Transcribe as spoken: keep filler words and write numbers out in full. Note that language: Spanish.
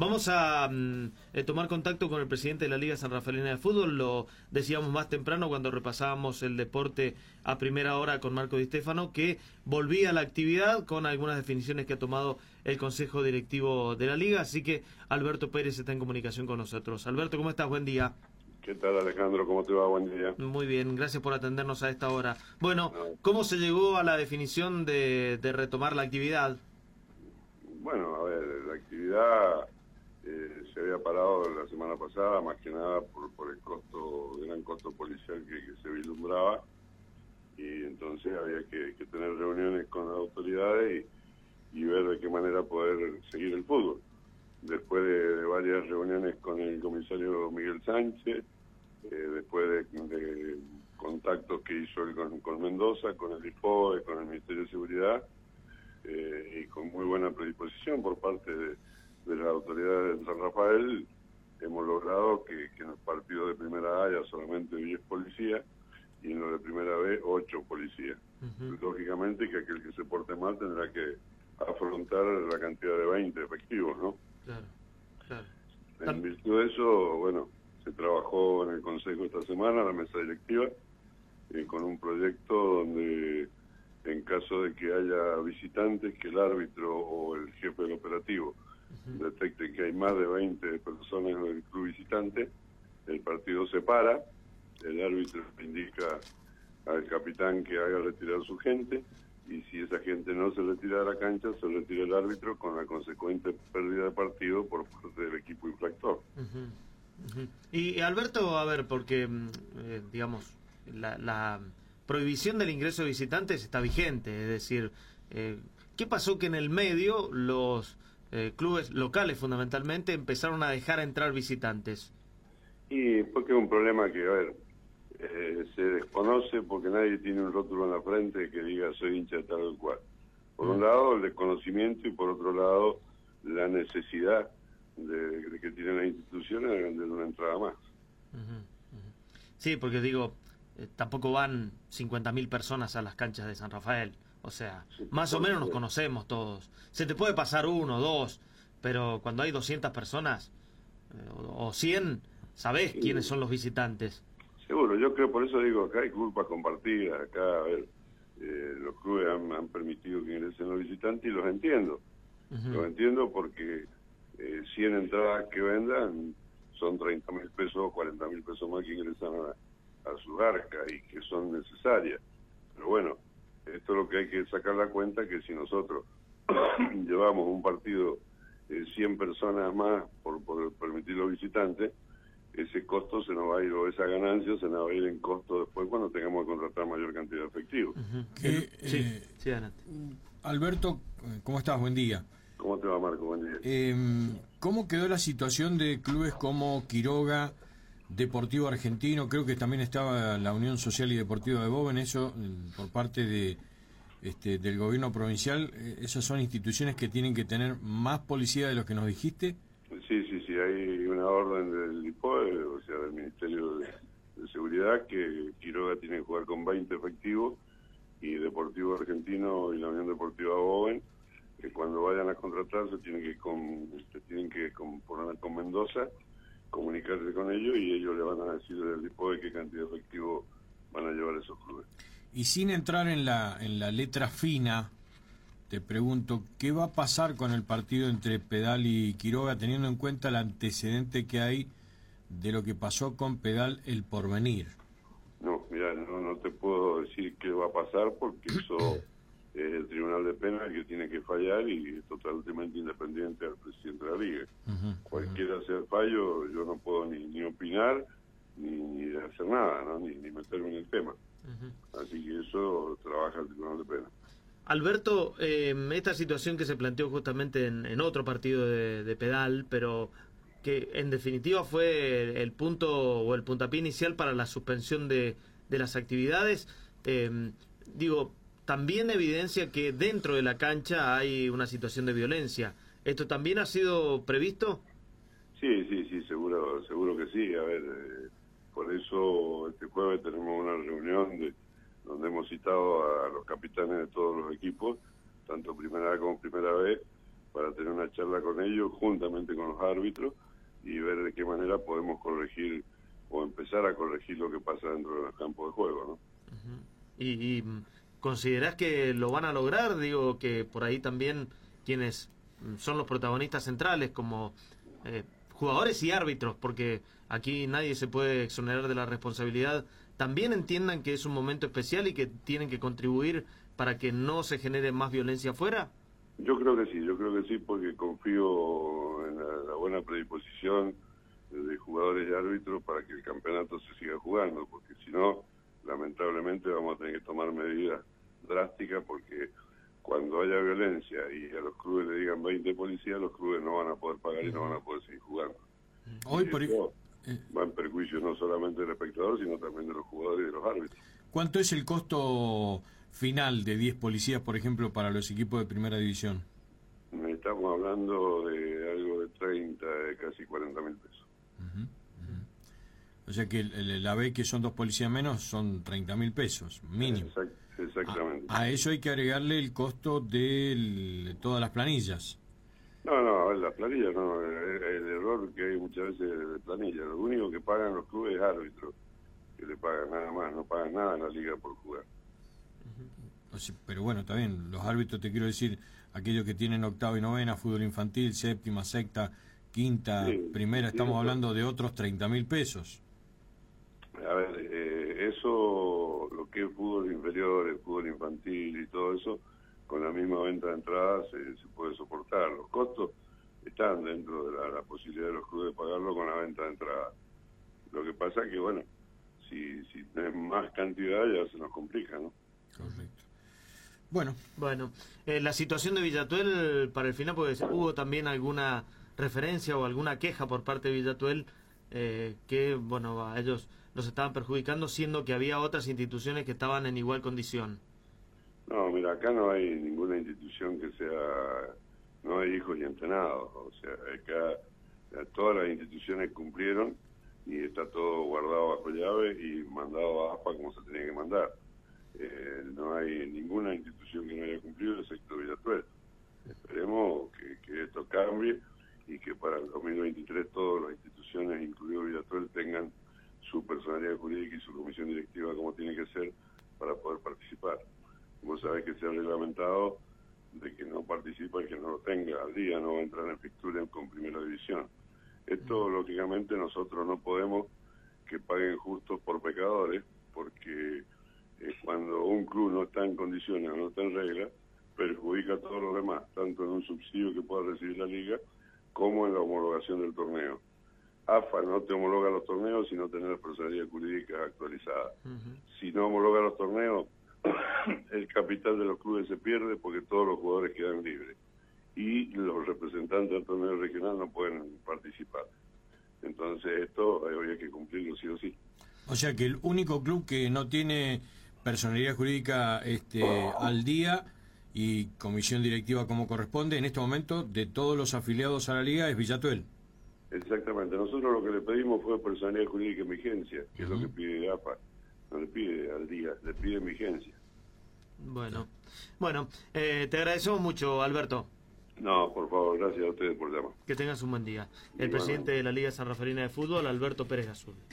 Vamos a mm, eh, tomar contacto con el presidente de la Liga San Rafaelina de Fútbol. Lo decíamos más temprano cuando repasábamos el deporte a primera hora con Marco Di Stefano, que volvía a la actividad con algunas definiciones que ha tomado el Consejo Directivo de la Liga. Así que Alberto Pérez está en comunicación con nosotros. Alberto, ¿cómo estás? Buen día. ¿Qué tal, Alejandro? ¿Cómo te va? Buen día. Muy bien, gracias por atendernos a esta hora. Bueno, No. ¿cómo se llegó a la definición de, de retomar la actividad? Bueno, a ver, la actividad eh, se había parado la semana pasada, más que nada por, por el costo, el gran costo policial que, que se vislumbraba, y entonces había que, que tener reuniones con las autoridades y, y ver de qué manera poder seguir el fútbol. Después de, de varias reuniones con el comisario Miguel Sánchez, eh, después de, de contactos que hizo él con, con Mendoza, con el I F O E, con el Ministerio de Seguridad, eh, y con muy buena predisposición por parte de, de las autoridades de San Rafael, hemos logrado que, que en los partidos de primera A haya solamente diez policías y en los de primera B ocho policías. Uh-huh. Lógicamente que aquel que se porte mal tendrá que afrontar la cantidad de veinte efectivos, ¿no? Claro, claro. En virtud de eso, bueno, se trabajó en el Consejo esta semana, la mesa directiva, eh, con un proyecto donde, en caso de que haya visitantes, que el árbitro o el jefe del operativo uh-huh. detecte que hay más de veinte personas en el club visitante, el partido se para, el árbitro indica al capitán que haga retirar su gente, y si esa gente no se retira de la cancha, se retira el árbitro con la consecuente pérdida de partido por parte del equipo infractor. Uh-huh. Uh-huh. Y Alberto, a ver, porque, eh, digamos, la, la prohibición del ingreso de visitantes está vigente, es decir, eh, ¿qué pasó que en el medio los eh, clubes locales fundamentalmente empezaron a dejar entrar visitantes? Y porque es un problema que, a ver, Eh, se desconoce porque nadie tiene un rótulo en la frente que diga soy hincha de tal o cual. Por un lado el desconocimiento y por otro lado la necesidad de, de que tienen las instituciones de vender una entrada más. Uh-huh, uh-huh. Sí, porque digo, eh, tampoco van cincuenta mil personas a las canchas de San Rafael, o sea, sí, más o menos nos conocemos todos. Se te puede pasar uno, dos, pero cuando hay doscientas personas eh, o, o cien, sabés sí. quiénes son los visitantes. Seguro, yo creo, por eso digo, acá hay culpas compartidas, acá, a ver, eh, los clubes han, han permitido que ingresen los visitantes y los entiendo. Uh-huh. Los entiendo porque eh, cien entradas que vendan son treinta mil pesos o cuarenta mil pesos más que ingresan a, a sus arcas y que son necesarias. Pero bueno, esto es lo que hay que sacar la cuenta, que si nosotros llevamos un partido eh, cien personas más por, por permitir los visitantes, ese costo se nos va a ir, o esa ganancia se nos va a ir en costo después cuando tengamos que contratar mayor cantidad de efectivos. Uh-huh. Que, sí, eh, sí, adelante. Alberto, ¿cómo estás? Buen día. ¿Cómo te va, Marco? Buen día. Eh, ¿Cómo quedó la situación de clubes como Quiroga, Deportivo Argentino? Creo que también estaba la Unión Social y Deportiva de Boven, eso por parte de este del gobierno provincial. ¿Esas son instituciones que tienen que tener más policía de lo que nos dijiste? Sí, sí, sí, hay una orden del I F O E, o sea, del Ministerio de, de Seguridad, que Quiroga tiene que jugar con veinte efectivos y Deportivo Argentino y la Unión Deportiva Boven, que cuando vayan a contratarse tienen que con, tienen que con, poner con Mendoza, comunicarse con ellos y ellos le van a decir del I F O E qué cantidad de efectivos van a llevar esos clubes. Y sin entrar en la en la letra fina, te pregunto, ¿qué va a pasar con el partido entre Pedal y Quiroga, teniendo en cuenta el antecedente que hay de lo que pasó con Pedal El Porvenir? No, mira, no, no te puedo decir qué va a pasar porque eso es el Tribunal de Pena el que tiene que fallar y es totalmente independiente del presidente de la Liga. Uh-huh, Cualquiera uh-huh. sea el fallo, yo no puedo ni, ni opinar ni, ni hacer nada, ¿no? ni, ni meterme en el tema. Uh-huh. Así que eso trabaja el Tribunal de Pena. Alberto, eh, esta situación que se planteó justamente en, en otro partido de, de Pedal, pero que en definitiva fue el punto o el puntapié inicial para la suspensión de, de las actividades, eh, digo, también evidencia que dentro de la cancha hay una situación de violencia. ¿Esto también ha sido previsto? Sí, sí, sí, seguro, seguro que sí. A ver, eh, por eso este jueves tenemos una reunión de donde hemos citado a los capitanes de todos los equipos, tanto primera A como primera B, para tener una charla con ellos, juntamente con los árbitros, y ver de qué manera podemos corregir o empezar a corregir lo que pasa dentro de los campos de juego, ¿no? Uh-huh. y, y ¿considerás que lo van a lograr? Digo, que por ahí también quienes son los protagonistas centrales, como eh, jugadores y árbitros, porque aquí nadie se puede exonerar de la responsabilidad, también entiendan que es un momento especial y que tienen que contribuir para que no se genere más violencia afuera? Yo creo que sí, yo creo que sí, porque confío en la, la buena predisposición de jugadores y árbitros para que el campeonato se siga jugando, porque si no, lamentablemente vamos a tener que tomar medidas drásticas, porque cuando haya violencia y a los clubes le digan veinte policías, los clubes no van a poder pagar y no van a poder seguir jugando. Hoy, y por eso va en perjuicio no solamente del espectador, sino también de los jugadores y de los árbitros. ¿Cuánto es el costo final de diez policías, por ejemplo, para los equipos de primera división? Estamos hablando de algo de treinta, de casi cuarenta mil pesos. Uh-huh, uh-huh. O sea que el, el, la B, que son dos policías menos, son treinta mil pesos, mínimo. Exact, exactamente. A, a eso hay que agregarle el costo de, el, de todas las planillas. No, no, a ver, las planillas no, el, el error que hay muchas veces de planilla, lo único que pagan los clubes es árbitros, que le pagan nada más, no pagan nada en la liga por jugar. O sea, pero bueno, está bien, los árbitros, te quiero decir, aquellos que tienen octava y novena, fútbol infantil, séptima, sexta, quinta, sí, primera, sí, estamos sí, hablando de otros treinta mil pesos. A ver, eh, eso, lo que es fútbol inferior, el fútbol infantil y todo eso, con la misma venta de entradas se, se puede soportar. Los costos están dentro de la, la posibilidad de los clubes de pagarlo con la venta de entradas. Lo que pasa es que, bueno, si, si tenés más cantidad ya se nos complica, ¿no? Correcto. Bueno. Bueno, eh, la situación de Villatuel para el final, pues hubo también alguna referencia o alguna queja por parte de Villatuel eh, que, bueno, a ellos los estaban perjudicando, siendo que había otras instituciones que estaban en igual condición. No, mira, acá no hay ninguna institución que sea, no hay hijos y entrenados, o sea, acá todas las instituciones cumplieron y está todo guardado bajo llave y mandado a A F A como se tenía que mandar. Eh, no hay ninguna institución que no haya cumplido, excepto Villatuel. Esperemos que, que esto cambie y que para el dos mil veintitrés todas las instituciones, incluido Villatuel, tengan su personalidad jurídica y su comisión directiva como tiene que ser para poder participar. Vos sabés que se ha reglamentado de que no participa el que no lo tenga al día, no va a entrar en fixtura con primera división. Esto, lógicamente, nosotros no podemos que paguen justos por pecadores, porque eh, cuando un club no está en condiciones o no está en regla, perjudica a todos los demás, tanto en un subsidio que pueda recibir la liga, como en la homologación del torneo. A F A no te homologa los torneos si no tenés la personalidad jurídica actualizada. Uh-huh. Si no homologa los torneos, el capital de los clubes se pierde porque todos los jugadores quedan libres y los representantes del torneo regional no pueden participar. Entonces esto habría que cumplirlo sí o sí. O sea que el único club que no tiene personalidad jurídica este, al día y comisión directiva como corresponde en este momento de todos los afiliados a la liga es Villatuel. Exactamente. Nosotros lo que le pedimos fue personalidad jurídica en vigencia, que uh-huh. es lo que pide A F A. No le pide al día, le pide en vigencia. Bueno, bueno, eh, te agradecemos mucho, Alberto. No, por favor, gracias a ustedes por llamar. Que tengas un buen día. El presidente de la Liga San Rafaelina de Fútbol, Alberto Pérez Azul.